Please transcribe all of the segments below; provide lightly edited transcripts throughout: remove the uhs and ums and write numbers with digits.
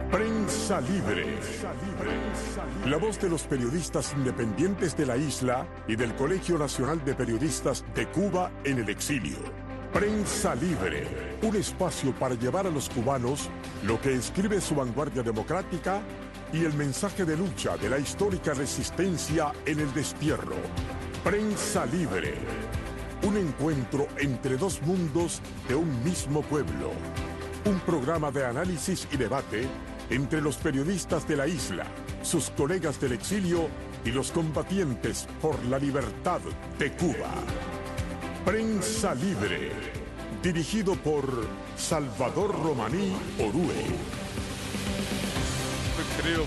Prensa Libre. La voz de los periodistas independientes de la isla y del Colegio Nacional de Periodistas de Cuba en el exilio. Prensa Libre, un espacio para llevar a los cubanos lo que escribe su vanguardia democrática y el mensaje de lucha de la histórica resistencia en el destierro. Prensa Libre, un encuentro entre dos mundos de un mismo pueblo. Un programa de análisis y debate entre los periodistas de la isla, sus colegas del exilio y los combatientes por la libertad de Cuba. Prensa Libre, dirigido por Salvador Romaní Orue. Querido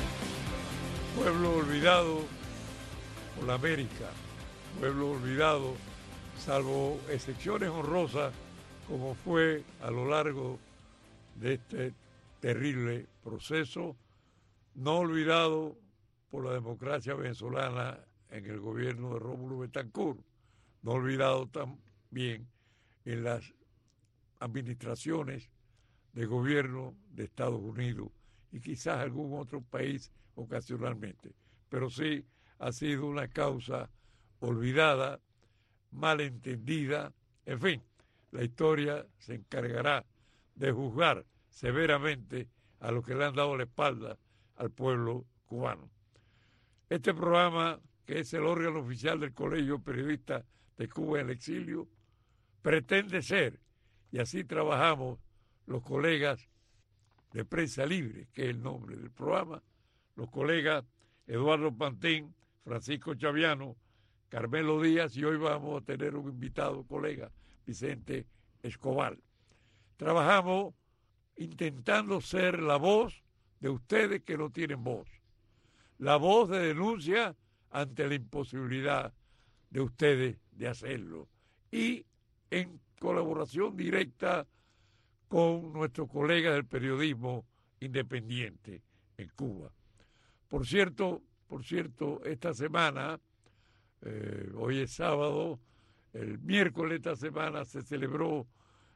pueblo olvidado por la América, pueblo olvidado, salvo excepciones honrosas, como fue a lo largo de este terrible proceso, no olvidado por la democracia venezolana en el gobierno de Rómulo Betancourt, no olvidado también en las administraciones de gobierno de Estados Unidos y quizás algún otro país ocasionalmente, pero sí ha sido una causa olvidada, malentendida, en fin, la historia se encargará de juzgar severamente a los que le han dado la espalda al pueblo cubano. Este programa, que es el órgano oficial del Colegio de Periodistas de Cuba en el exilio, pretende ser, y así trabajamos los colegas de Prensa Libre, que es el nombre del programa, los colegas Eduardo Pantín, Francisco Chaviano, Carmelo Díaz, y hoy vamos a tener un invitado colega, Vicente Escobar. Trabajamos intentando ser la voz de ustedes que no tienen voz, la voz de denuncia ante la imposibilidad de ustedes de hacerlo, y en colaboración directa con nuestros colegas del periodismo independiente en Cuba. Por cierto, esta semana, hoy es sábado, el miércoles de esta semana se celebró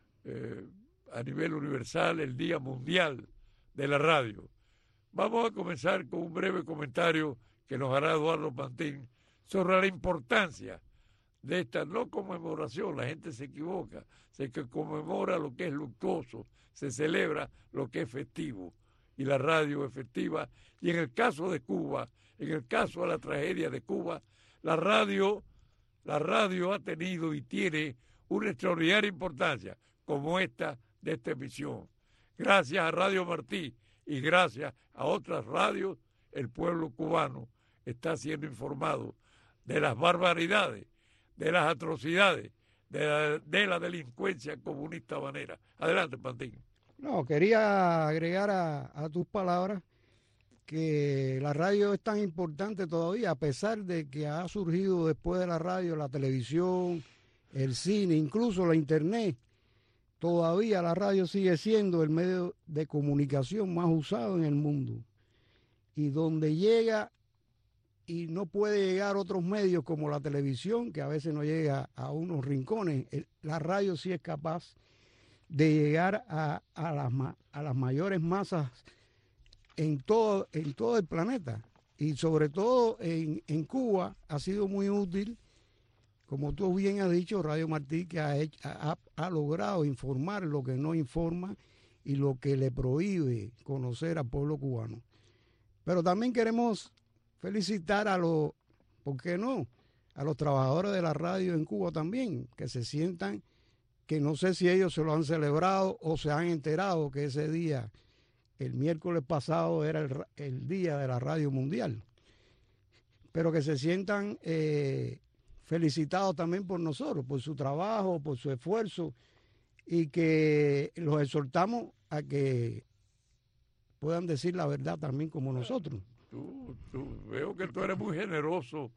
a nivel universal el Día Mundial de la Radio. Vamos a comenzar con un breve comentario que nos hará Eduardo Pantín sobre la importancia de esta no conmemoración. La gente se equivoca, se conmemora lo que es luctuoso, se celebra lo que es festivo, y la radio es festiva. Y en el caso de Cuba, en el caso de la tragedia de Cuba, la radio ha tenido y tiene una extraordinaria importancia, como esta de esta emisión. Gracias a Radio Martí y gracias a otras radios, el pueblo cubano está siendo informado de las barbaridades, de las atrocidades, de la delincuencia comunista habanera. Adelante, Pantín. No, quería agregar a tus palabras que la radio es tan importante todavía, a pesar de que ha surgido después de la radio la televisión, el cine, incluso la internet. Todavía la radio sigue siendo el medio de comunicación más usado en el mundo, y donde llega y no puede llegar a otros medios como la televisión, que a veces no llega a unos rincones. La radio sí es capaz de llegar a las mayores masas en todo el planeta, y sobre todo en Cuba ha sido muy útil, como tú bien has dicho, Radio Martí, que ha logrado informar lo que no informa y lo que le prohíbe conocer al pueblo cubano. Pero también queremos felicitar ¿por qué no?, a los trabajadores de la radio en Cuba también, que se sientan, que no sé si ellos se lo han celebrado o se han enterado que ese día, el miércoles pasado, era el día de la radio mundial, pero que se sientan felicitados también por nosotros, por su trabajo, por su esfuerzo, y que los exhortamos a que puedan decir la verdad también como nosotros. Veo que tú eres muy generoso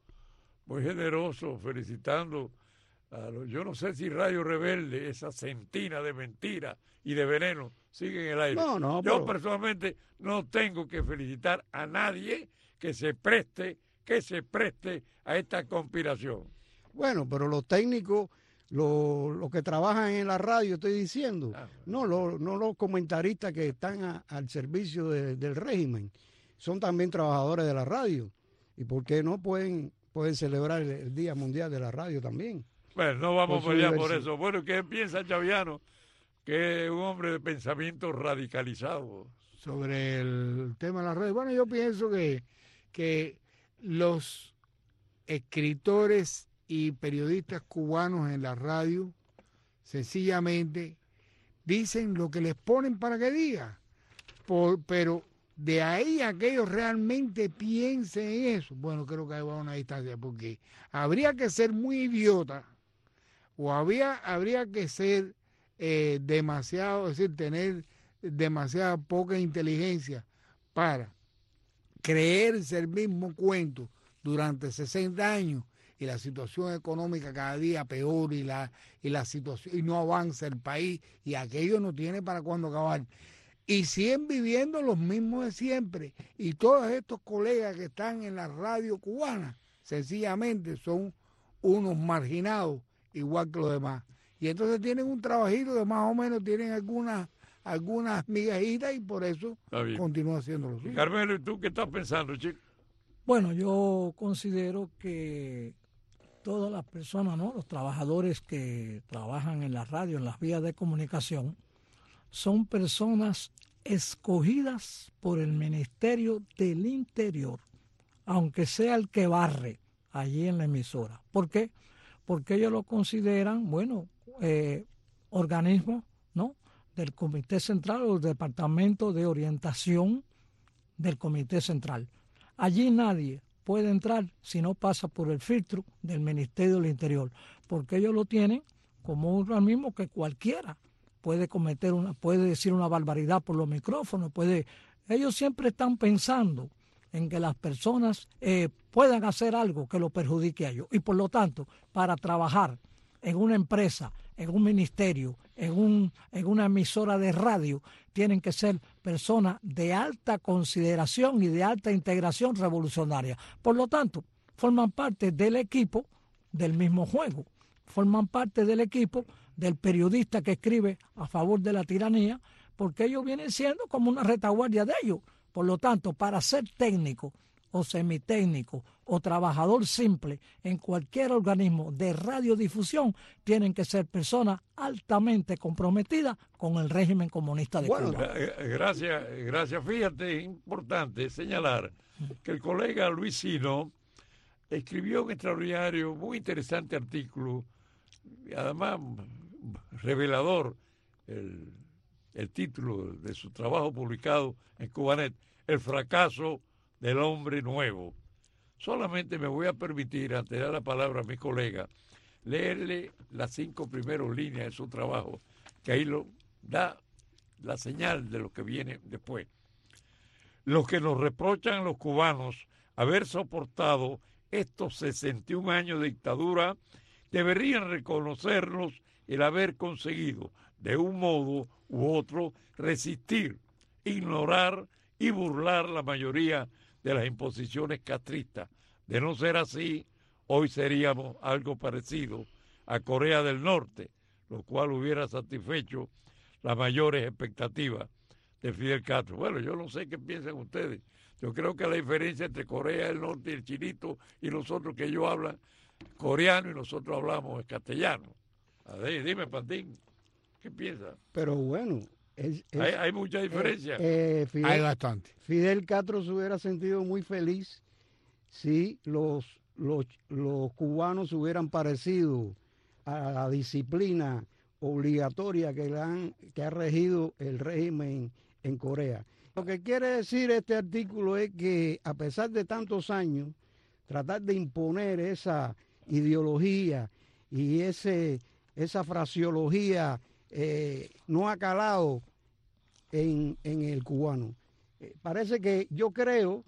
felicitando yo no sé si Radio Rebelde, esa centina de mentiras y de veneno, sigue en el aire. Yo personalmente no tengo que felicitar a nadie que se preste a esta conspiración. Bueno, pero los técnicos los que trabajan en la radio, estoy diciendo, no los comentaristas que están al servicio del régimen, son también trabajadores de la radio. ¿Y por qué no pueden celebrar el Día Mundial de la Radio también? Bueno, no vamos a pelear por eso. Bueno, ¿qué piensa Chaviano? Que es un hombre de pensamiento radicalizado. Sobre el tema de la radio. Bueno, yo pienso que los escritores y periodistas cubanos en la radio sencillamente dicen lo que les ponen para que diga, pero de ahí a que ellos realmente piensen en eso, bueno, creo que hay una distancia, porque habría que ser muy idiota o habría que ser demasiado, es decir, tener demasiada poca inteligencia para creerse el mismo cuento durante 60 años y la situación económica cada día peor y la situación y no avanza el país y aquello no tiene para cuándo acabar. Y siguen viviendo los mismos de siempre. Y todos estos colegas que están en la radio cubana, sencillamente son unos marginados igual que los demás. Y entonces tienen un trabajito que más o menos tienen algunas migajitas y por eso continúan haciéndolo. ¿Sí? Carmelo, ¿y tú qué estás pensando, chico? Bueno, yo considero que todas las personas, ¿no?, los trabajadores que trabajan en la radio, en las vías de comunicación, son personas escogidas por el Ministerio del Interior, aunque sea el que barre allí en la emisora. ¿Por qué? Porque ellos lo consideran, bueno, organismos, ¿no?, del Comité Central o del Departamento de Orientación del Comité Central. Allí nadie puede entrar si no pasa por el filtro del Ministerio del Interior, porque ellos lo tienen como un organismo que cualquiera puede puede decir una barbaridad por los micrófonos, ellos siempre están pensando en que las personas puedan hacer algo que lo perjudique a ellos. Y por lo tanto, para trabajar en una empresa, en un ministerio, en una emisora de radio, tienen que ser personas de alta consideración y de alta integración revolucionaria. Por lo tanto, forman parte del equipo del mismo juego, forman parte del equipo del periodista que escribe a favor de la tiranía, porque ellos vienen siendo como una retaguardia de ellos. Por lo tanto, para ser técnico o semitécnico o trabajador simple en cualquier organismo de radiodifusión, tienen que ser personas altamente comprometidas con el régimen comunista de Cuba. Gracias. Fíjate, es importante señalar que el colega Luis Sino escribió un extraordinario, muy interesante artículo, y además revelador, el título de su trabajo publicado en Cubanet, El fracaso del hombre nuevo. Solamente me voy a permitir, antes de dar la palabra a mi colega, leerle las 5 primeras líneas de su trabajo, que ahí lo da la señal de lo que viene después. Los que nos reprochan los cubanos haber soportado estos 61 años de dictadura deberían reconocernos el haber conseguido, de un modo u otro, resistir, ignorar y burlar la mayoría de las imposiciones castristas. De no ser así, hoy seríamos algo parecido a Corea del Norte, lo cual hubiera satisfecho las mayores expectativas de Fidel Castro. Bueno, yo no sé qué piensan ustedes. Yo creo que la diferencia entre Corea del Norte y el chinito y nosotros, que ellos hablan coreano y nosotros hablamos castellano. A ver, dime, Pantín, ¿qué piensas? Pero bueno, hay mucha diferencia. Hay bastante. Fidel Castro se hubiera sentido muy feliz si los cubanos se hubieran parecido a la disciplina obligatoria que ha regido el régimen en Corea. Lo que quiere decir este artículo es que a pesar de tantos años, tratar de imponer esa ideología y esa fraseología no ha calado en el cubano. Parece que yo creo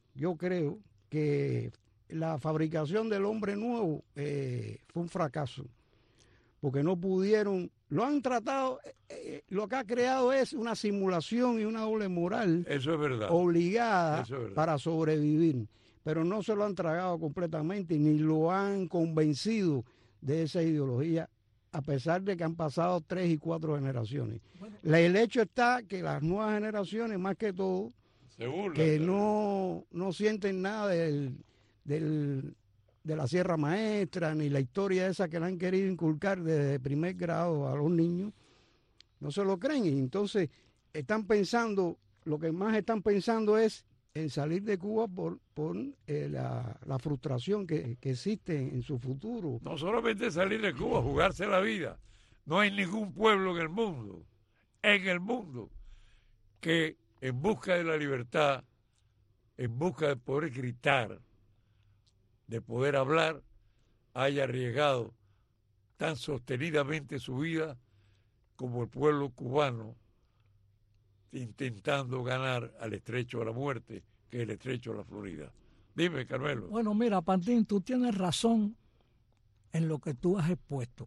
que la fabricación del hombre nuevo fue un fracaso, porque no pudieron, lo han tratado, lo que ha creado es una simulación y una doble moral. Eso es verdad. Obligada Eso es verdad. para sobrevivir, pero no se lo han tragado completamente ni lo han convencido de esa ideología a pesar de que han pasado 3 y 4 generaciones. El hecho está que las nuevas generaciones, más que todo, que no sienten nada de la Sierra Maestra, ni la historia esa que le han querido inculcar desde primer grado a los niños, no se lo creen. Y entonces están pensando, lo que más están pensando es en salir de Cuba por la frustración que existe en su futuro. No solamente salir de Cuba, jugarse la vida. No hay ningún pueblo en el mundo, que en busca de la libertad, en busca de poder gritar, de poder hablar, haya arriesgado tan sostenidamente su vida como el pueblo cubano, intentando ganar al estrecho de la muerte, que es el estrecho de la Florida. Dime, Carmelo. Bueno, mira, Pantín, tú tienes razón en lo que tú has expuesto.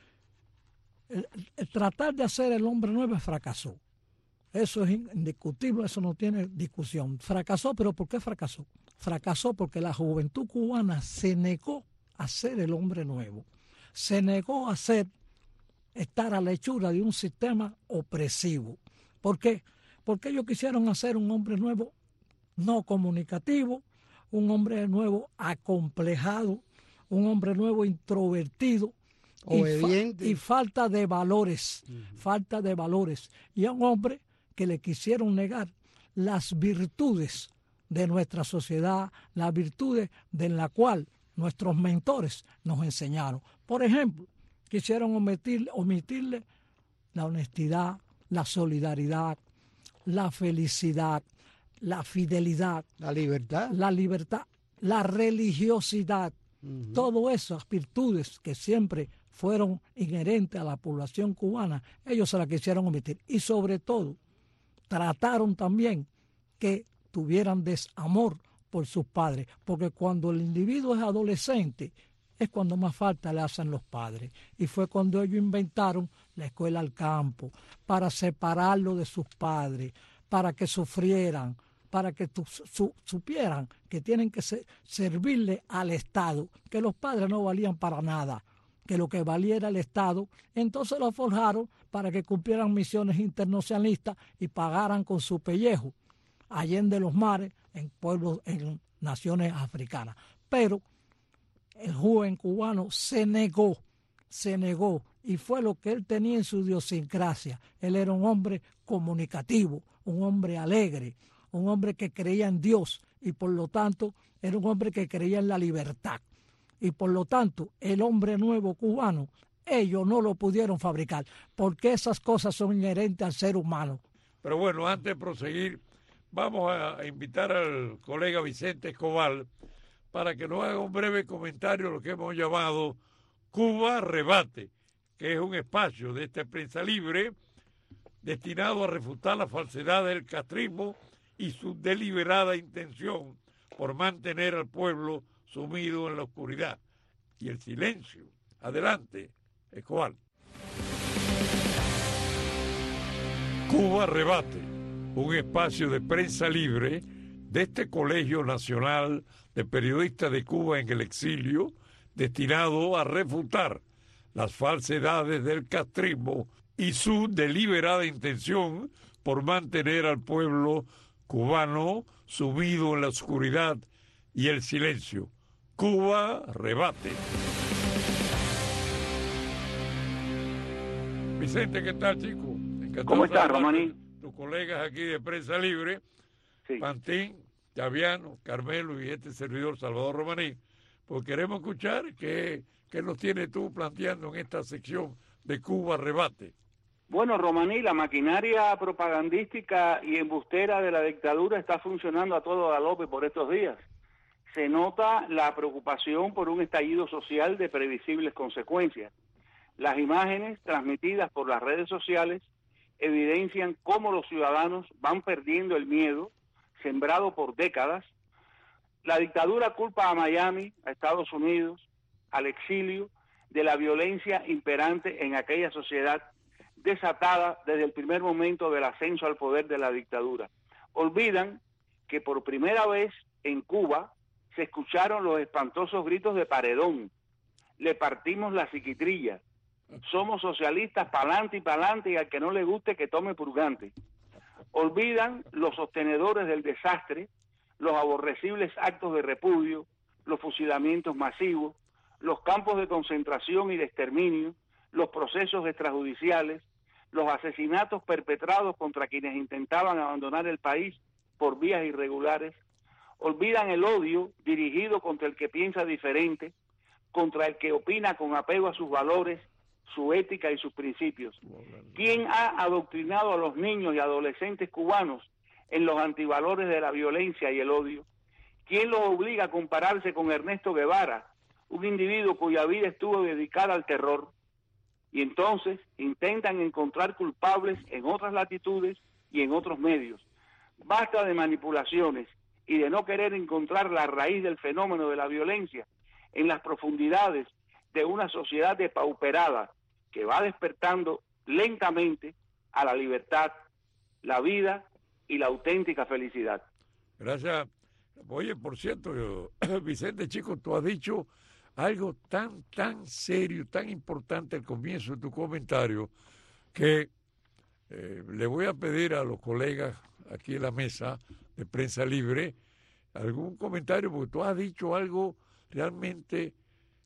El tratar de hacer el hombre nuevo fracasó. Eso es indiscutible, eso no tiene discusión. Fracasó, pero ¿por qué fracasó? Fracasó porque la juventud cubana se negó a ser el hombre nuevo. Se negó a estar a la hechura de un sistema opresivo. ¿Por qué? Porque ellos quisieron hacer un hombre nuevo no comunicativo, un hombre nuevo acomplejado, un hombre nuevo introvertido, obediente y falta de valores, falta de valores. Y a un hombre que le quisieron negar las virtudes de nuestra sociedad, las virtudes de la cual nuestros mentores nos enseñaron. Por ejemplo, quisieron omitirle la honestidad, la solidaridad, la felicidad, la fidelidad, la libertad, la religiosidad, todas esas virtudes que siempre fueron inherentes a la población cubana, ellos se las quisieron omitir. Y sobre todo, trataron también que tuvieran desamor por sus padres, porque cuando el individuo es adolescente, es cuando más falta le hacen los padres. Y fue cuando ellos inventaron la escuela al campo, para separarlo de sus padres, para que sufrieran, para que supieran que tienen que servirle al Estado, que los padres no valían para nada, que lo que valía era el Estado. Entonces lo forjaron para que cumplieran misiones internacionalistas y pagaran con su pellejo allende los mares en pueblos, en naciones africanas. Pero el joven cubano se negó, y fue lo que él tenía en su idiosincrasia. Él era un hombre comunicativo, un hombre alegre, un hombre que creía en Dios y por lo tanto era un hombre que creía en la libertad. Y por lo tanto el hombre nuevo cubano, ellos no lo pudieron fabricar, porque esas cosas son inherentes al ser humano. Pero bueno, antes de proseguir, vamos a invitar al colega Vicente Escobar para que nos haga un breve comentario de lo que hemos llamado Cuba Rebate, que es un espacio de esta prensa libre destinado a refutar la falsedad del castrismo y su deliberada intención por mantener al pueblo sumido en la oscuridad y el silencio. Adelante, Escobar. Cuba Rebate, un espacio de prensa libre de este Colegio Nacional de Periodistas de Cuba en el Exilio, destinado a refutar las falsedades del castrismo y su deliberada intención por mantener al pueblo cubano sumido en la oscuridad y el silencio. Cuba Rebate. Vicente, ¿qué tal, chico? Encantado. ¿Cómo estás, Romaní? Tus colegas aquí de Prensa Libre, sí. Pantín, Chaviano, Carmelo y este servidor Salvador Romaní, pues queremos escuchar qué nos tienes tú planteando en esta sección de Cuba Rebate. Bueno, Romaní, la maquinaria propagandística y embustera de la dictadura está funcionando a todo galope por estos días. Se nota la preocupación por un estallido social de previsibles consecuencias. Las imágenes transmitidas por las redes sociales evidencian cómo los ciudadanos van perdiendo el miedo, sembrado por décadas. La dictadura culpa a Miami, a Estados Unidos, al exilio, de la violencia imperante en aquella sociedad desatada desde el primer momento del ascenso al poder de la dictadura. Olvidan que por primera vez en Cuba se escucharon los espantosos gritos de Paredón. Le partimos la psiquitrilla. Somos socialistas pa'lante y pa'lante, y al que no le guste que tome purgante. Olvidan los sostenedores del desastre, los aborrecibles actos de repudio, los fusilamientos masivos, los campos de concentración y de exterminio, los procesos extrajudiciales, los asesinatos perpetrados contra quienes intentaban abandonar el país por vías irregulares. Olvidan el odio dirigido contra el que piensa diferente, contra el que opina con apego a sus valores, su ética y sus principios. ¿Quién ha adoctrinado a los niños y adolescentes cubanos en los antivalores de la violencia y el odio? ¿Quién los obliga a compararse con Ernesto Guevara, un individuo cuya vida estuvo dedicada al terror? Y entonces intentan encontrar culpables en otras latitudes y en otros medios. Basta de manipulaciones y de no querer encontrar la raíz del fenómeno de la violencia en las profundidades de una sociedad depauperada que va despertando lentamente a la libertad, la vida y la auténtica felicidad. Gracias. Oye, por cierto, Vicente Chico, tú has dicho algo tan serio, tan importante al comienzo de tu comentario, que le voy a pedir a los colegas aquí en la mesa de Prensa Libre algún comentario, porque tú has dicho algo realmente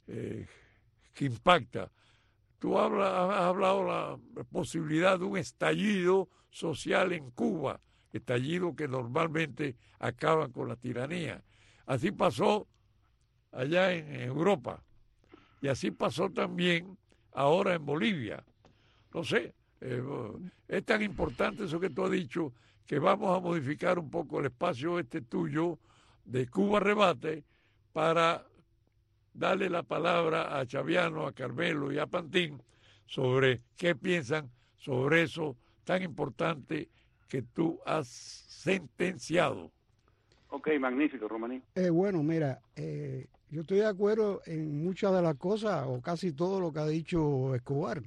que impacta. Tú has hablado de la posibilidad de un estallido social en Cuba, estallido que normalmente acaban con la tiranía. Así pasó allá en Europa, y así pasó también ahora en Bolivia. No sé, es tan importante eso que tú has dicho, que vamos a modificar un poco el espacio tuyo de Cuba Rebate para darle la palabra a Chaviano, a Carmelo y a Pantín sobre qué piensan sobre eso tan importante que tú has sentenciado. Ok, magnífico, Romaní. Bueno, mira, yo estoy de acuerdo en muchas de las cosas, o casi todo lo que ha dicho Escobar,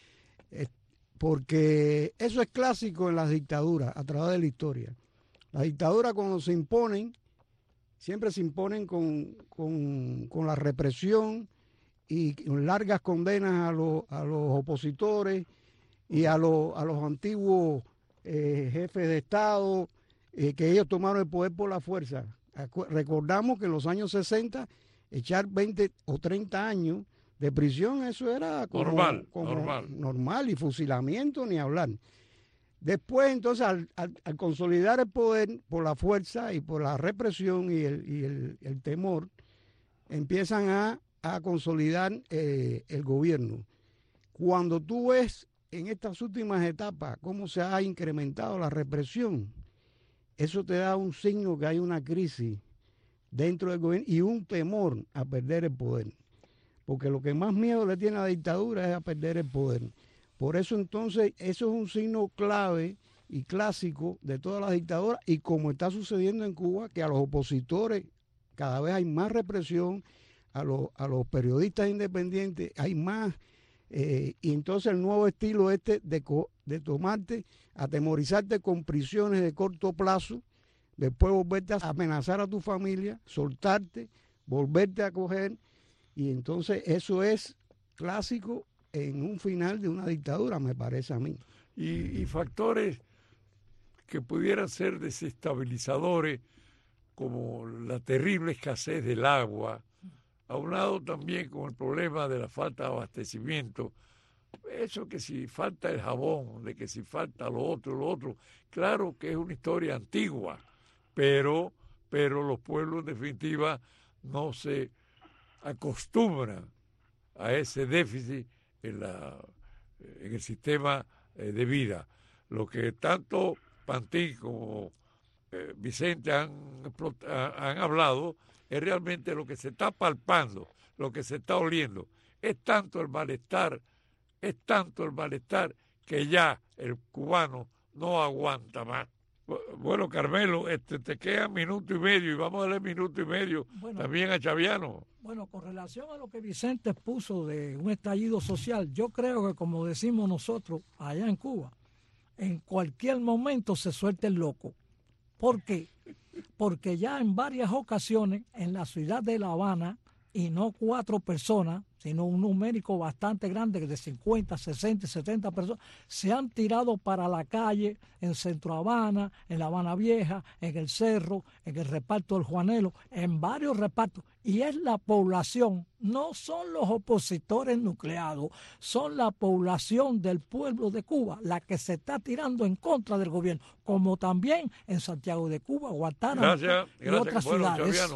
porque eso es clásico en las dictaduras a través de la historia. Las dictaduras, cuando se imponen, siempre se imponen con la represión y con largas condenas a los opositores y a los antiguos jefes de Estado, que ellos tomaron el poder por la fuerza. Recordamos que en los años 60, echar 20 o 30 años de prisión, eso era normal, y fusilamiento ni hablar. Después, entonces, al consolidar el poder por la fuerza y por la represión y el temor, empiezan a consolidar el gobierno. Cuando tú ves en estas últimas etapas cómo se ha incrementado la represión, eso te da un signo que hay una crisis dentro del gobierno y un temor a perder el poder. Porque lo que más miedo le tiene a la dictadura es a perder el poder. Por eso entonces, eso es un signo clave y clásico de todas las dictaduras, y como está sucediendo en Cuba, que a los opositores cada vez hay más represión, a los periodistas independientes hay más, y entonces el nuevo estilo de tomarte, atemorizarte con prisiones de corto plazo, después volverte a amenazar a tu familia, soltarte, volverte a coger, y entonces eso es clásico en un final de una dictadura, me parece a mí. Y factores que pudieran ser desestabilizadores, como la terrible escasez del agua, aunado también con el problema de la falta de abastecimiento. Eso que si falta el jabón, de que si falta lo otro, claro que es una historia antigua, pero los pueblos en definitiva no se acostumbran a ese déficit en el sistema de vida. Lo que tanto Pantín como Vicente han hablado es realmente lo que se está palpando, lo que se está oliendo. Es tanto el malestar que ya el cubano no aguanta más. Bueno, Carmelo, te queda minuto y medio y vamos a darle minuto y medio también a Chaviano. Bueno, con relación a lo que Vicente puso de un estallido social, yo creo que, como decimos nosotros allá en Cuba, en cualquier momento se suelta el loco. ¿Por qué? Porque ya en varias ocasiones en la ciudad de La Habana y no 4 personas, sino un numérico bastante grande de 50, 60, 70 personas, se han tirado para la calle en Centro Habana, en La Habana Vieja, en el Cerro, en el reparto del Juanelo, en varios repartos. Y es la población, no son los opositores nucleados, son la población del pueblo de Cuba la que se está tirando en contra del gobierno, como también en Santiago de Cuba, Guantánamo y otras ciudades.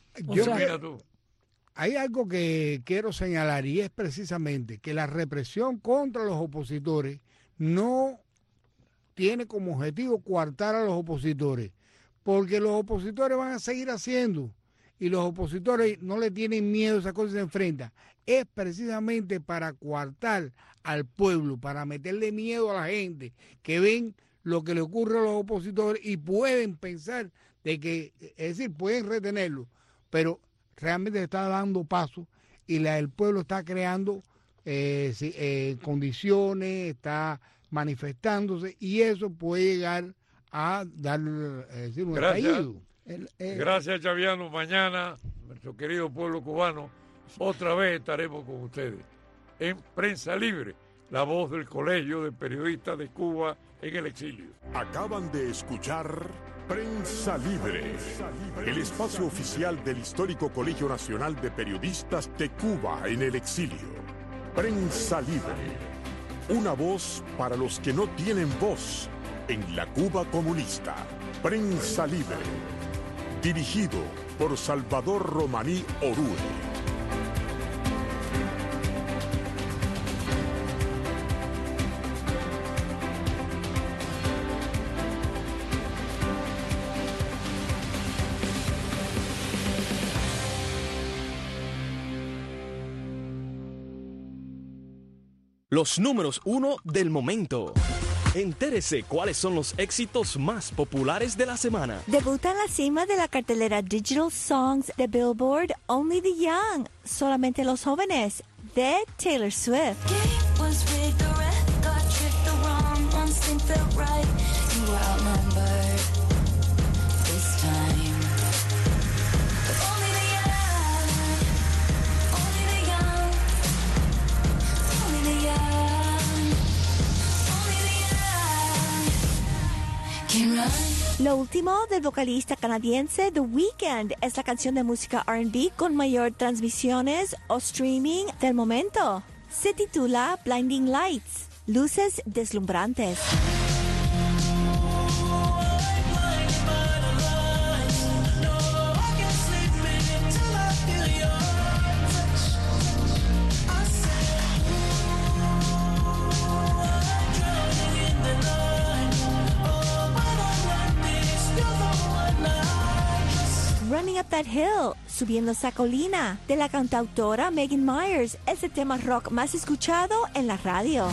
Hay algo que quiero señalar y es precisamente que la represión contra los opositores no tiene como objetivo coartar a los opositores, porque los opositores van a seguir haciendo y los opositores no le tienen miedo a esas cosas que se enfrentan. Es precisamente para coartar al pueblo, para meterle miedo a la gente que ven lo que le ocurre a los opositores y pueden pensar de que, es decir, pueden retenerlo, pero realmente está dando paso y el pueblo está creando condiciones, está manifestándose y eso puede llegar a dar un estallido. Gracias, Chaviano. Mañana, nuestro querido pueblo cubano, otra vez estaremos con ustedes en Prensa Libre, la voz del Colegio de Periodistas de Cuba en el exilio. Acaban de escuchar Prensa Libre, el espacio oficial del histórico Colegio Nacional de Periodistas de Cuba en el exilio. Prensa Libre, una voz para los que no tienen voz en la Cuba comunista. Prensa Libre, dirigido por Salvador Romaní Orue. Los números 1 del momento. Entérese cuáles son los éxitos más populares de la semana. Debuta en la cima de la cartelera Digital Songs de Billboard Only the Young, solamente los jóvenes, de Taylor Swift. Lo último del vocalista canadiense The Weeknd es la canción de música R&B con mayor transmisiones o streaming del momento. Se titula Blinding Lights, luces deslumbrantes. Running Up That Hill, Subiendo esa colina, de la cantautora Megan Myers, es el tema rock más escuchado en la radio.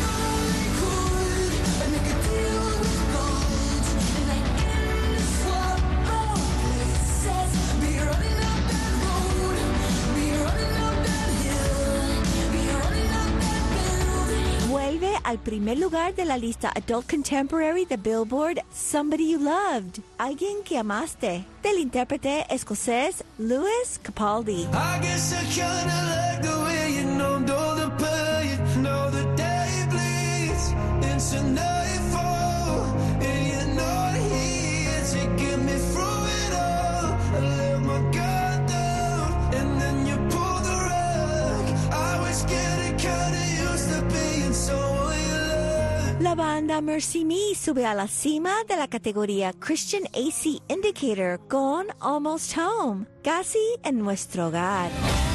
Vuelve al primer lugar de la lista Adult Contemporary de Billboard, Somebody You Loved, Alguien que Amaste, del intérprete escocés Lewis Capaldi. I guess I kinda like the way you know the pain, know the day bleeds into nightfall, and you're not here to get me through it all. I let my guard down, and then you pulled the rug. I was getting kinda used to being someone you loved. La banda Mercy Me sube a la cima de la categoría Christian AC Indicator con Almost Home, casi en nuestro hogar.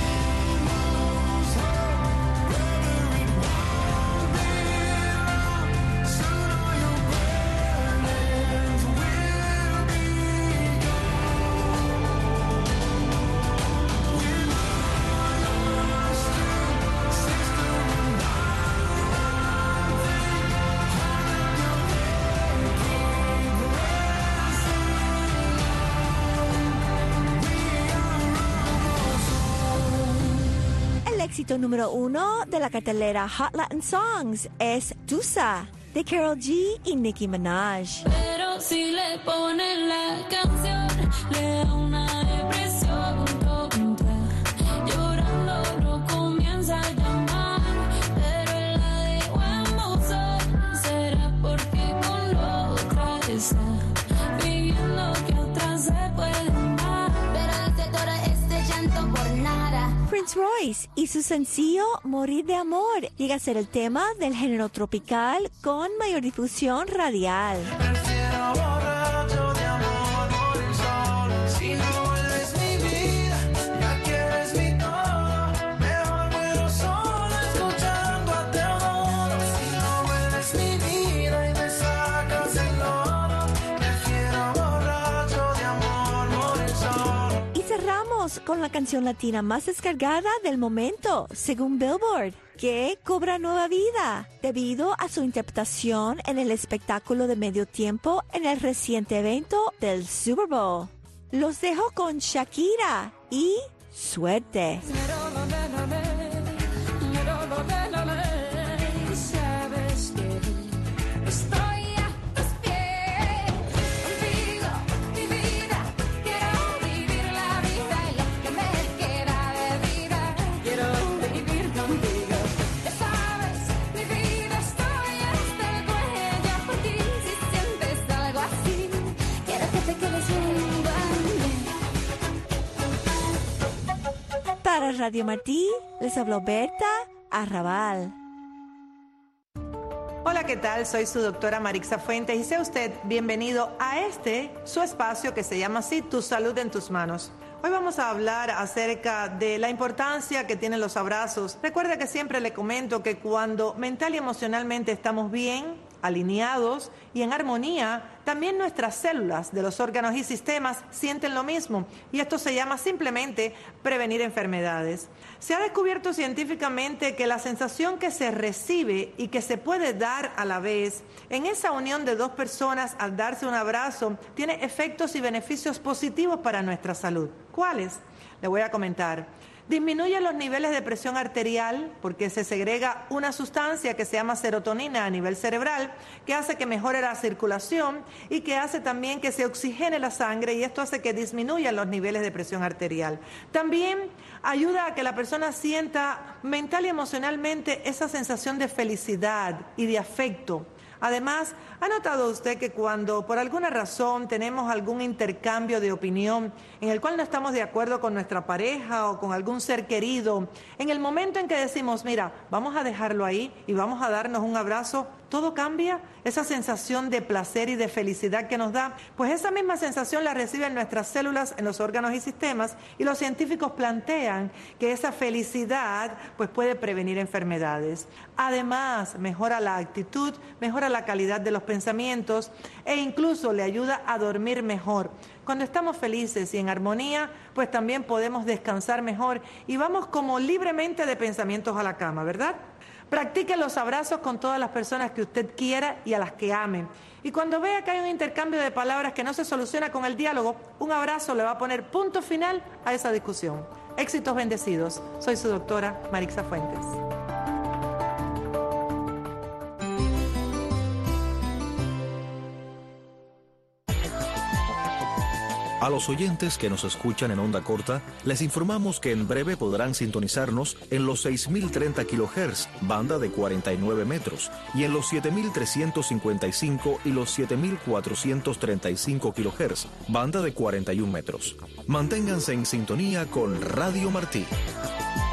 Éxito número 1 de la cartelera Hot Latin Songs es Tusa, de Karol G y Nicki Minaj. Pero si le ponen la canción, le da una depresión tonta. está fingiendo que otras se pueden dar, pero dice todo este llanto por nada. Prince Royce y su sencillo Morir de Amor llega a ser el tema del género tropical con mayor difusión radial. Prefiero borracho de amor, morir solo. Si no vuelves mi vida, ya que eres mi todo. Mejor muero solo escuchando a Teodoro. Si no vuelves mi vida y me sacas el lodo, prefiero borracho de amor, morir solo. Y cerramos con la canción latina más descargada del momento, según Billboard, que cobra nueva vida debido a su interpretación en el espectáculo de medio tiempo en el reciente evento del Super Bowl. Los dejo con Shakira y Suerte. Sabes que estoy a tus pies, contigo mi vida, quiero vivir la vida y lo que me queda de vida, quiero vivir contigo. Ya sabes, mi vida, estoy hasta el cuello por ti, si sientes algo así, quiero que te quedes junto a mí. Para Radio Martí, les habló Berta Arrabal. Hola, ¿qué tal? Soy su doctora Marixa Fuentes y sea usted bienvenido a su espacio que se llama así, Tu Salud en Tus Manos. Hoy vamos a hablar acerca de la importancia que tienen los abrazos. Recuerda que siempre le comento que cuando mental y emocionalmente estamos bien, alineados y en armonía, también nuestras células de los órganos y sistemas sienten lo mismo, y esto se llama simplemente prevenir enfermedades. Se ha descubierto científicamente que la sensación que se recibe y que se puede dar a la vez en esa unión de dos personas al darse un abrazo tiene efectos y beneficios positivos para nuestra salud. ¿Cuáles? Le voy a comentar. Disminuye los niveles de presión arterial porque se segrega una sustancia que se llama serotonina a nivel cerebral, que hace que mejore la circulación y que hace también que se oxigene la sangre, y esto hace que disminuyan los niveles de presión arterial. También ayuda a que la persona sienta mental y emocionalmente esa sensación de felicidad y de afecto. Además, ¿ha notado usted que cuando por alguna razón tenemos algún intercambio de opinión en el cual no estamos de acuerdo con nuestra pareja o con algún ser querido, en el momento en que decimos, mira, vamos a dejarlo ahí y vamos a darnos un abrazo, todo cambia? Esa sensación de placer y de felicidad que nos da, pues esa misma sensación la reciben nuestras células en los órganos y sistemas, y los científicos plantean que esa felicidad pues puede prevenir enfermedades. Además, mejora la actitud, mejora la calidad de los pensamientos e incluso le ayuda a dormir mejor. Cuando estamos felices y en armonía, pues también podemos descansar mejor y vamos como libremente de pensamientos a la cama, ¿verdad? Practique los abrazos con todas las personas que usted quiera y a las que ame. Y cuando vea que hay un intercambio de palabras que no se soluciona con el diálogo, un abrazo le va a poner punto final a esa discusión. Éxitos bendecidos. Soy su doctora Marixa Fuentes. A los oyentes que nos escuchan en onda corta, les informamos que en breve podrán sintonizarnos en los 6.030 kHz, banda de 49 metros, y en los 7.355 y los 7.435 kHz, banda de 41 metros. Manténganse en sintonía con Radio Martí.